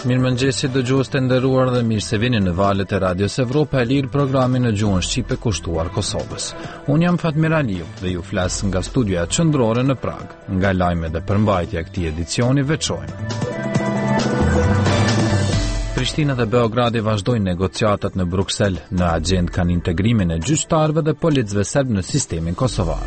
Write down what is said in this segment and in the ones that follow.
Mirëmëngjesi dëgjues të nderuar dhe mirë se vini në valët e Radios Evropa e Lirë, programin në gjuhën shqipe kushtuar Kosovës. Unë jam Fatmir Aliu dhe ju flas nga studioja qendrore në Prag. Nga lajmet dhe përmbajtja e këtij edicioni veçojmë. Prishtina dhe Beogradi vazhdojnë negociatat në Bruksel. Në agjendë kanë integrimin e gjyqtarëve dhe policëve serb në sistemin kosovar.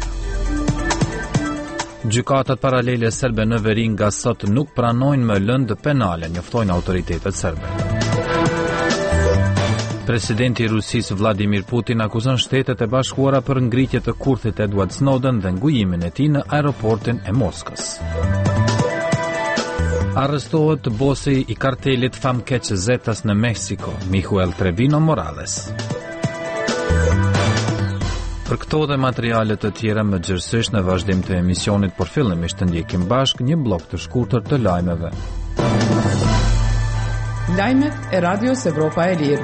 Gjykatat paralele serbe në veri nga sot nuk pranojnë më lëndë penale, njoftojnë autoritetet serbe. Presidenti i Rusisë Vladimir Putin akuzon Shtetet e Bashkuara për ngritje të kurthit Edward Snowden dhe ngujimin e tij në aeroportin e Moskës. Arrestohet bosi i kartelit famkeq Zetas në Meksiko, Miguel Trevino Morales. Për këto dhe materialet të tjera më gjërësisht në vazhdim të emisionit, por fillimisht të ndjekim bashk një blok të shkurtër të lajmeve. Lajmet e Radios Evropa e Lirë.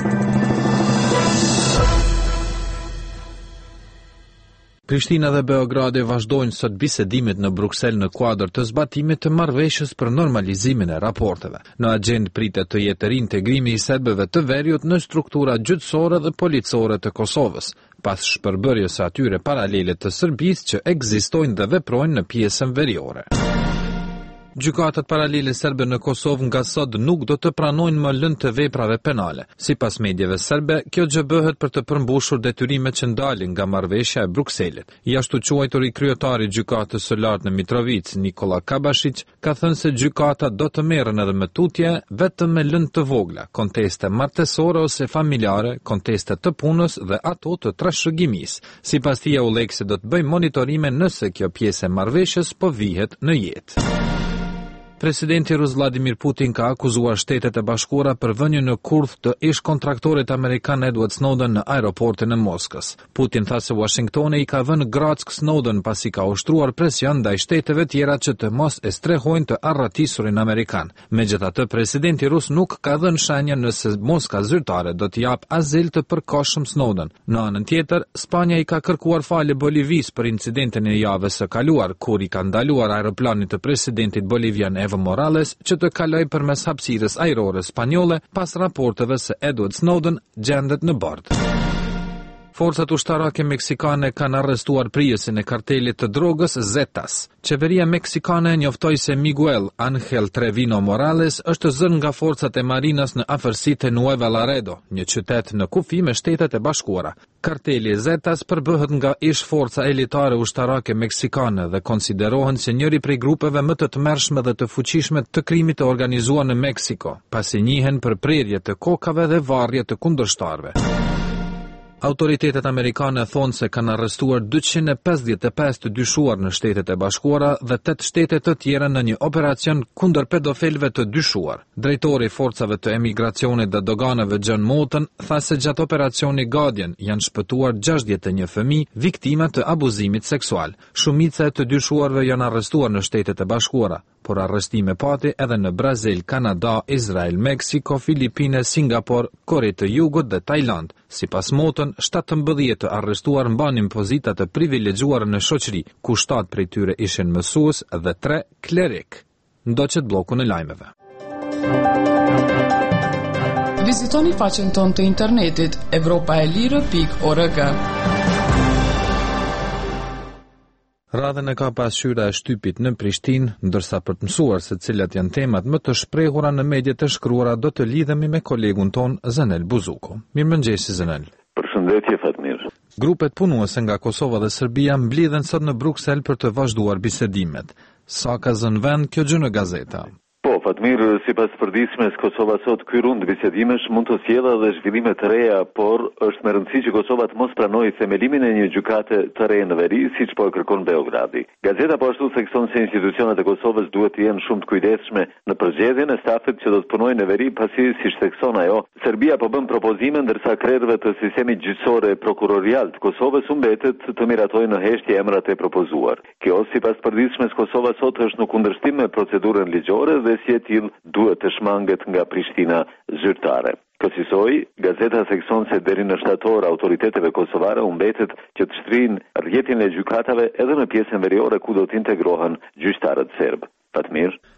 Prishtina dhe Beogradi vazhdojnë sot bisedimet në Bruksel në kuadër të zbatimit të marrëveshjes për normalizimin e raporteve. Në agjendë pritet të jetë reintegrimi i serbëve të veriut në struktura gjyqësore dhe policore të Kosovës, pas shpërbërjes së atyre paralele të Serbisë që ekzistojnë dhe veprojnë në pjesën veriore. Gjykatat paralele serbe në Kosovë nga sot nuk do të pranojnë më lëndë të veprave penale. Sipas medjeve serbe, kjo gjë bëhet për të përmbushur detyrimet që ndalin nga marrëveshja e Brukselit. Jashtu quajturi kryetari i gjykatës së lartë në Mitrovic, Nikola Kabashic, ka thënë se gjykata do të merren edhe me tutje vetëm me lëndë të vogla, konteste martesore ose familjare, konteste të punës dhe ato të trashëgimisë. Sipas tij, Ulekse do të bëjë monitorime nëse kjo pjesë e marrëveshjes po vihet në jetë. Presidenti rus Vladimir Putin ka akuzuar Shtetet e Bashkuara për vënien në kurth të ish-kontraktorit amerikan Edward Snowden në aeroportin e Moskës. Putin tha se Washingtoni i ka vënë grack Snowden pasi ka ushtruar presion ndaj shteteve tjera që të mos e strehojnë të arratisurin amerikan. Megjithatë, presidenti rus nuk ka dhënë shenja nëse Moska zyrtare do t'i jap azil të përkohshëm Snowden. Në anën tjetër, Spanja i ka kërkuar falje Bolivisë për incidentin e javës së kaluar, kur i ka ndaluar aeroplanit të presidentit bolivian Evo Morales që të kaloj përmes hapësirës ajrore spanjolle pas raporteve se Edward Snowden gjendet në bord. Forcat ushtarake meksikane kanë arrestuar prijesin e kartelit të drogës Zetas. Qeveria meksikane njoftoi se Miguel Ángel Trevino Morales është zënë nga forcat e marinas në afërsitë e Nuevo Laredo, një qytet në kufi me Shtetet e Bashkuara. Karteli Zetas përbëhet nga ish forca elitare ushtarake meksikane dhe konsiderohen si njëri prej grupeve më të tmerrshme dhe të fuqishme të krimit të organizuar në Meksiko, pasi njihen për prerje të kokave dhe varrje të kundërshtarëve. Autoritetet amerikane thonë se kanë arrestuar 255 të dyshuar në Shtetet e Bashkuara dhe 8 shtete të tjera në një operacion kundër pedofilëve të dyshuar. Drejtori i forcave të emigracionit dhe doganave John Moulton tha se gjatë operacionit Guardian janë shpëtuar 61 fëmijë viktima të abuzimit seksual. Shumica e të dyshuarve janë arrestuar në Shtetet e Bashkuara, por arrestime pati edhe në Brazil, Kanada, Izrael, Meksiko, Filipine, Singapur, Kore të Jugut dhe Tajland. Sipas Moulton, 17 të arrestuar mbanin pozita të privilegjuara në shoqëri, ku 7 prej tyre ishin mësues dhe 3 klerik. Ndoqet bllokun e lajmeve. Vizitoni faqen tonë të internetit evropaelire.org. Radhën e ka pasqyra e shtypit në Prishtinë, ndërsa për të mësuar se cilat janë temat më të shprehura në mediat e shkruara do të lidhemi me kolegun ton Zanel Buzuko. Mirëmëngjesi Zanel. Përshëndetje Fatmir. Grupet punuese nga Kosova dhe Serbia mblidhen sot në Bruksel për të vazhduar bisedimet. Sa ka zënë vend kjo gjë në gazeta? Po, Fatmir, sipas përditshmes, Kosova sot ky rund bisedimesh mund të sjellë edhe zhvillime të reja, por është me rëndësi që Kosova të mos pranojë themelimin e një gjykate të re në veri, siç po e kërkon Beogradi. Gazeta po ashtu thekson se institucionet e Kosovës duhet të jenë shumë të kujdesshme në përzgjedhjen e stafit që do të punojë në veri, pasi siç thekson ajo, Serbia po bën propozime ndërsa krerëve të sistemit gjyqësor e prokurorial të Kosovës u mbetet të miratojnë në heshtje emrat e propozuar. Kjo sipas përditshmes Kosova sot është në kundërshtim me procedurën ligjore dhe si e tillë duhet të shmanget nga Prishtina zyrtare. Kësaj, gazeta thekson se deri në shtator autoriteteve kosovare u mbetet që të shtrinë rrjetin e gjykatave edhe në pjesën veriore ku do të integrohen gjyqtarët serb. Fatmir.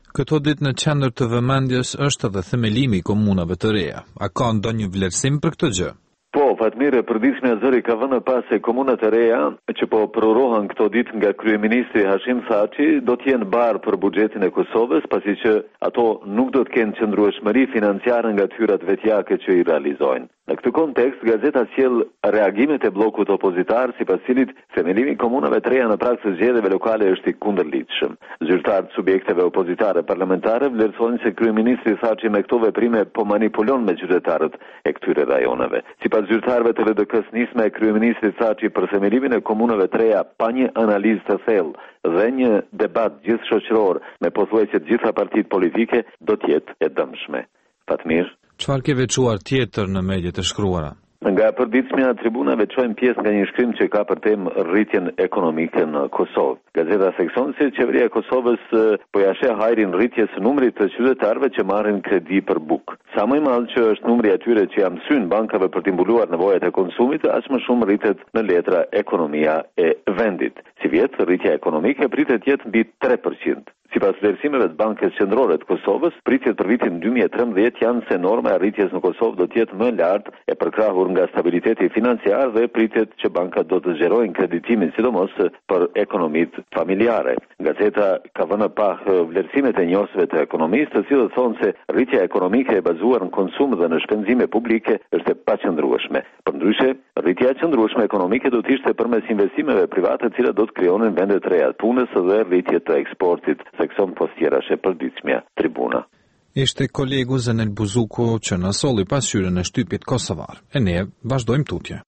Këto ditë në qendër të vëmendjes është edhe themelimi i komunave të reja. A ka ndonjë vlerësim për këtë gjë? Po, Fatmire, përditshmja zëri ka vënë pas se komunat e reja që po prorohen këto ditë nga kryeministri Hashim Thaçi do të jenë barë për buxhetin e Kosovës, pasi që ato nuk do të kenë qëndrueshmëri financiare nga tyrat vetjake që i realizojnë. Në këtë kontekst, gazeta sjell reagimet e bllokut opozitar, sipas cilit themelimi i komunave të reja në prag të zgjedhjeve lokale është i kundërlidhshëm. Zyrtarët subjekteve opozitare parlamentare vlerësojnë se kryeministri Thaçi me këto veprime po manipulon me qytetarët e këtyre rajoneve. Sipas zyrtarëve të LDK-s, nisma e kryeministrit Thaçi për themelimin e komunave të reja pa një analizë të thellë dhe një debat gjithëshoqëror me pothuajse të gjitha partitë politike do të jetë e dëmshme. Fatmir, çfarë ke veçuar tjetër në mediat e shkruara? Nga përditshmja tribuna veçojmë pjesë nga një shkrim që ka për temë rritjen ekonomike në Kosovë. Gazeta thekson se qeveria e Kosovës po ja sheh hajrin rritjes së numrit të qytetarëve që marrin kredi për bukë. Sa më i madh që është numri atyre që janë mësyn bankave për të mbuluar nevojat e konsumit, aq më shumë rritet në letra ekonomia e vendit. Si vjet, rritja ekonomike pritet jetë mbi 3%. Sipas vlerësimeve të Bankës Qendrore të Kosovës, pritjet për vitin 2013 janë se norma e rritjes në Kosovë do të jetë më e lartë, e përkrahur nga stabiliteti financiar dhe pritet që bankat do të zgjerojnë kreditimin, sidomos për ekonomitë familjare. Gazeta ka vënë pa vlerësimet e njohësve të ekonomistë, të cilët thonë se rritja ekonomike e bazuar në konsum dhe në shpenzime publike është e paqëndrueshme. Përndryshe, rritja e qëndrueshme ekonomike do të ishte përmes investimeve private, të cilat do të krijonin vende të reja të punës dhe rritje të eksportit. Sekson postjerash e përditshmja tribuna. Ishte kolegu Zenel Buzuku që na solli pasqyrën e shtypit kosovar. E ne vazhdojmë tutje.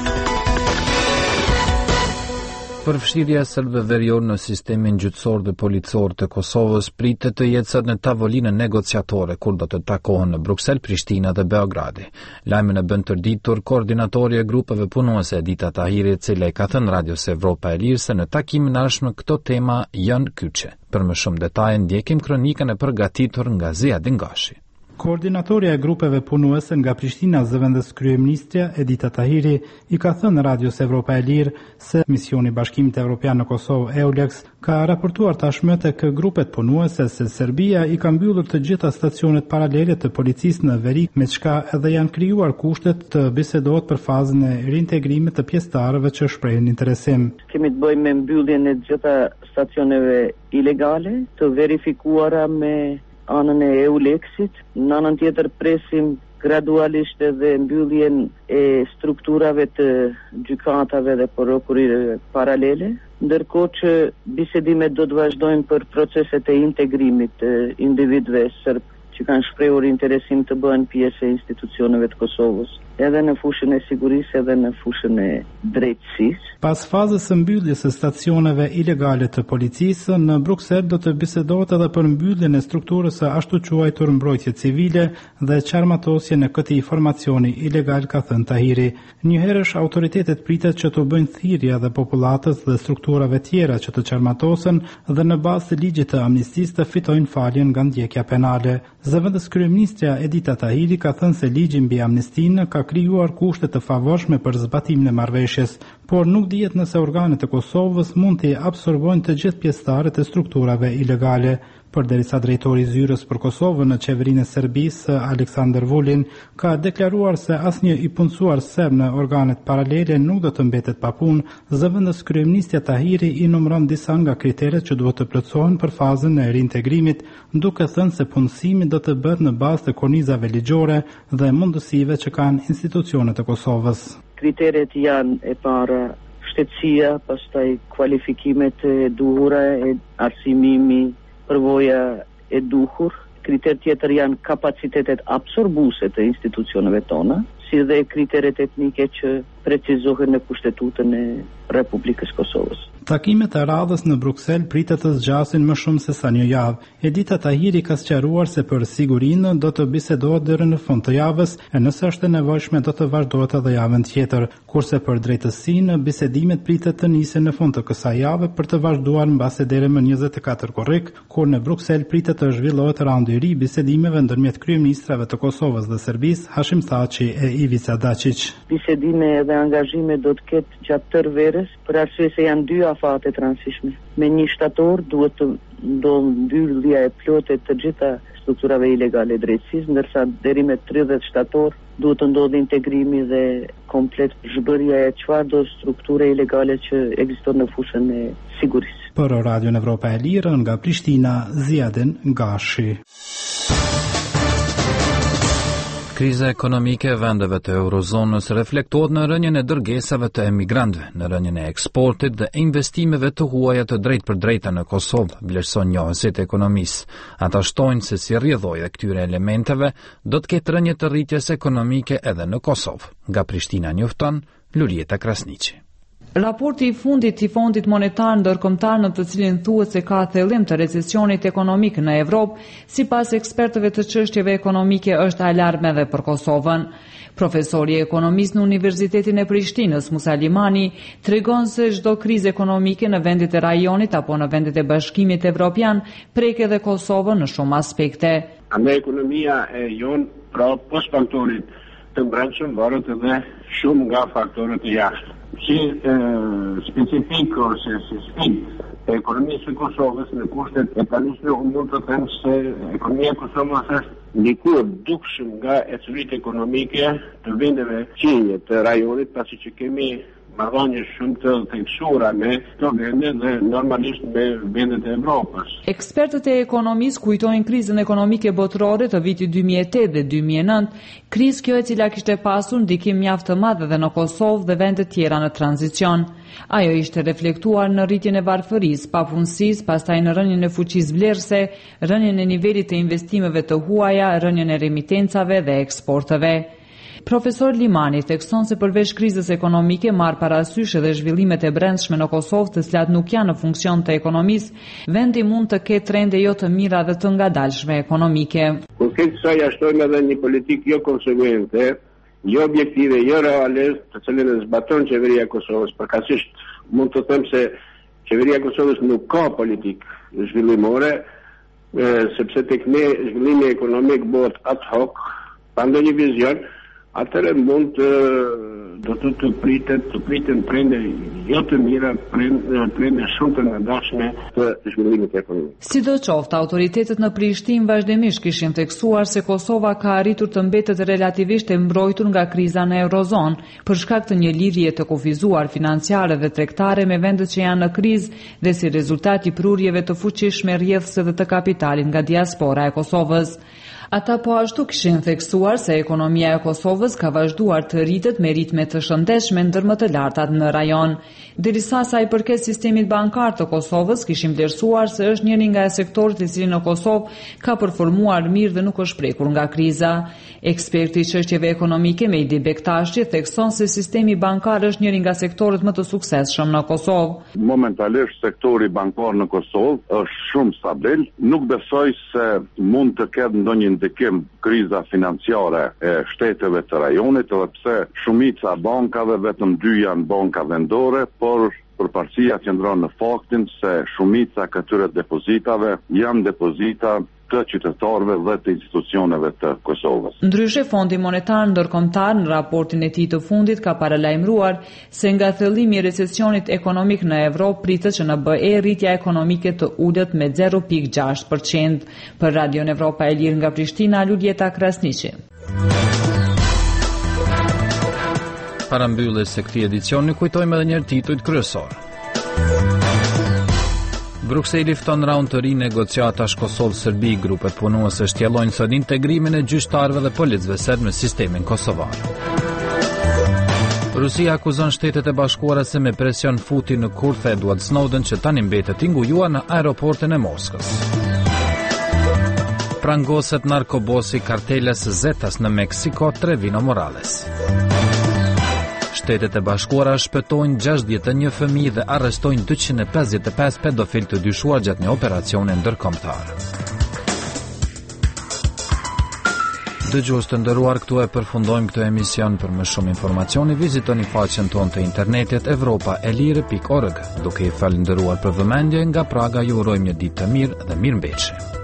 Përfshirja e serbëve verior në sistemin gjyqësor dhe policor të Kosovës pritet të jetë sot në tavolinën negociatore kur do të takohen në Bruksel, Prishtina dhe Beogradi. Lajmin e bën tërditur koordinatori e grupeve punuese Edita Tahiri, e cila i ka thënë Radios Evropa e Lirë se në takimin e ardhshëm këto tema janë kyçe. Për më shumë detaje ndjekim kronikën e përgatitur nga Zia Dingashi. Koordinatorja e grupeve punuese nga Prishtina, zëvendës kryeministrja Edita Tahiri, i ka thënë Radios Evropa e Lirë se misioni Bashkimit Evropian në Kosovë EULEX ka raportuar tashmë tek grupet punuese se Serbia i ka mbyllur të gjitha stacionet paralele të policisë në veri, me çka edhe janë krijuar kushtet të bisedohet për fazën e reintegrimit të pjesëtarëve që shprehin interesim. Kemi të bëjmë me mbylljen e gjitha stacioneve ilegale, të verifikuara me anën e EULEX-it, në anën tjetër presim gradualisht edhe mbylljen e strukturave të gjykatave dhe prokurirëve paralele, ndërkohë që bisedimet do të vazhdojnë për proceset e integrimit të individëve serb që kanë shprehur interesim të bëhen pjesë e institucioneve të Kosovës, edhe në fushën e sigurisë edhe në fushën e drejtësisë. Pas fazës së mbylljes së stacioneve ilegale të policisë, në Bruksel do të bisedohet edhe për mbylljen e strukturës së ashtu quajtur mbrojtje civile dhe qarmatosjen e këtij formacioni ilegal, ka thënë Tahiri. Njëherësh autoritetet pritet që të bëjnë thirrje dhe popullatës dhe strukturave tjera që të qarmatosen dhe në bazë të ligjit të amnistisë të fitojnë faljen nga ndjekja penale. Zëvendës kryeministrja Edita Tahiri ka thënë se ligji mbi amnistinë ka krijuar kushte të favorshme për zbatimin e marrëveshjes, por nuk dihet nëse organet e Kosovës mund të absorbojnë të gjithë pjesëtarët e strukturave ilegale. Përderisa drejtori i zyrës për Kosovën në qeverinë e Serbisë, Aleksandar Vulin, ka deklaruar se asnjë i punësuar serb në organet paralele nuk do të mbetet pa punë, zëvendës kryeministja Tahiri i numëron disa nga kriteret që duhet të plotësohen për fazën e reintegrimit, duke thënë se punësimi do të bëhet në bazë të kornizave ligjore dhe mundësive që kanë institucionet e Kosovës. Kriteret janë e para shtetësia, pastaj kualifikimet e duhura, arsimimi, përvoja e duhur. Kriter tjetër janë kapacitetet absorbuese të institucioneve tona, si dhe kriteret etnike që precizohen në Kushtetutën e Republikës Kosovës. Takimet e radhës në Bruksel pritet të zgjasin më shumë se sa një javë. Edita Tahiri ka sqaruar se për sigurinë do të bisedohet deri në fund të javës, e nëse është e nevojshme do të vazhdohet edhe javën tjetër, kurse për drejtësinë bisedimet pritet të nisen në fund të kësaj jave për të vazhduar mbasi deri më 24 korrik, kur në Bruksel pritet të zhvillohet raundi i ri bisedimeve ndërmjet kryeministrave të Kosovës dhe Serbisë, Hashim Thaçi e Ivica Dačić. Bisedime dhe angazhime do të ketë gjatë tërë verës, për arsye se janë dy afate transishme. Me 1 shtator duhet të mbyllja e plotë të gjitha strukturave ilegale drejtësisë, ndërsa deri me 30 shtator duhet të ndodhë integrimi dhe komplet zhbërja e çfarëdo strukture ilegale që ekziston në fushën e sigurisë. Për Radion Evropa e Lirë nga Prishtina, Ziadin Gashi. Kriza ekonomike e vendeve të eurozonës reflektohet në rënien e dërgesave të emigrantëve, në rënien e eksportit dhe investimeve të huaja të drejtë në Kosovë, vlerëson njohësit e ekonomisë. Ata shtojnë se si rrjedhojë e këtyre elementeve do të ketë rënje të rritjes ekonomike edhe në Kosovë. Nga Prishtina njofton Lurieta Krasniqi. Raporti i fundit i Fondit Monetar Ndërkombëtar, në të cilin thuhet se ka thellim të recesionit ekonomik në Evropë, sipas ekspertëve të çështjeve ekonomike, është alarm edhe për Kosovën. Profesori ekonomist në Universitetin e Prishtinës, Musa Limani, tregon se çdo krizë ekonomike në vendet e rajonit apo në vendet e Bashkimit Evropian prek edhe Kosovën në shumë aspekte. Andaj ekonomia e jon, pra pos faktorit të brendshëm, varet edhe shumë nga faktorët e jashtë. Si specifik ose si sfidë e ekonomisë së Kosovës në kushtet e tashme, unë mund të them se ekonomia e Kosovës është ndikuar dukshëm nga ecuritë ekonomike të vendeve qenje të rajonit, pasi që kemi marrëdhënie shumë të theksuara me këto vende dhe normalisht me vendet e Evropës. Ekspertët e ekonomisë kujtojnë krizën ekonomike botërore të vitit 2008 dhe 2009, krizë kjo e cila kishte pasur ndikim mjaft të madh edhe në Kosovë dhe vende tjera në tranzicion. Ajo ishte reflektuar në rritjen e varfërisë, papunësisë, pastaj në rënien e fuqisë vlerëse, rënien e nivelit të investimeve të huaja, rënien e remitencave dhe eksporteve. Profesor Limani thekson se përveç krizës ekonomike marr parasysh edhe zhvillimet e brendshme në Kosovë, të cilat nuk janë në funksion të ekonomisë, vendi mund të ketë trende jo të mira dhe të ngadalshme ekonomike. Kur këtë kësaj ashtojmë edhe një politikë jo konsekuente, jo objektive, jo reale, të cilën e zbaton qeveria e Kosovës. Përkatësisht mund të them se qeveria e Kosovës nuk ka politikë zhvillimore, sepse tek ne zhvillimi ekonomik bëhet ad hoc, pa ndonjë vizion. Atëre mund të priten prende jo të mira, prende shumë të ngadalshme të zhvillimit ekonomik. Sidoqoftë, autoritetet në Prishtinë vazhdimisht kishin theksuar se Kosova ka arritur të mbetet relativisht e mbrojtur nga kriza në eurozonë për shkak të një lidhje të kufizuar financiare dhe tregtare me vendet që janë në krizë dhe si rezultat i prurjeve të fuqishme rrjedhëse dhe të kapitalit nga diaspora e Kosovës. Ata po ashtu kishin theksuar se ekonomia e Kosovës ka vazhduar të rritet me ritme të shëndetshme ndër më të lartat në rajon. Derisa sa i përket sistemit bankar të Kosovës, kishim vlerësuar se është njëri nga sektorët i cili në Kosovë ka performuar mirë dhe nuk është prekur nga kriza. Eksperti i çështjeve ekonomike Mejdi Bektashi thekson se sistemi bankar është njëri nga sektorët më të suksesshëm në Kosovë. Momentalisht sektori bankar në Kosovë është shumë stabil, nuk besoj se mund të ketë ndonjë ndikim kriza financiare e shteteve të rajonit, edhe pse shumica bankave, vetëm 2 janë banka vendore, por përparësia qëndron në faktin se shumica këtyre depozitave janë depozita të qytetarëve dhe të institucioneve të Kosovës. Ndryshe, Fondi Monetar Ndërkombëtar në raportin e tij të fundit ka paralajmëruar se nga thellimi i recesionit ekonomik në Evropë pritet që në BE rritja ekonomike të ulet me 0.6%. Për Radion Evropa e Lirë nga Prishtina, Lurieta Krasniqi. Para mbylljes së këtij edicioni kujtojmë edhe një herë titujt kryesor. Brukseli fton raund të ri negociatash Kosovë-Serbi, grupet punuese shtjellojnë sot integrimin e gjyqtarëve dhe policëve serb në sistemin kosovar. Rusia akuzon Shtetet e Bashkuara se me presion futi në kurth Edward Snowden që tani mbetet i ngujuar në aeroportin e Moskës. Prangoset narkobosi karteles Zetas në Meksiko, Trevino Morales. Shtetet e Bashkuara shpëtojnë 61 fëmijë dhe arrestojnë 255 pedofil të dyshuar gjatë një operacioni ndërkombëtar. Dëgjues të nderuar, këtu e përfundojmë këtë emision. Për më shumë informacioni vizitoni faqen tonë të internetit europaelire.org. Duke i falënderuar për vëmendje, nga Praga ju urojmë një ditë të mirë dhe mirëmbëjtje.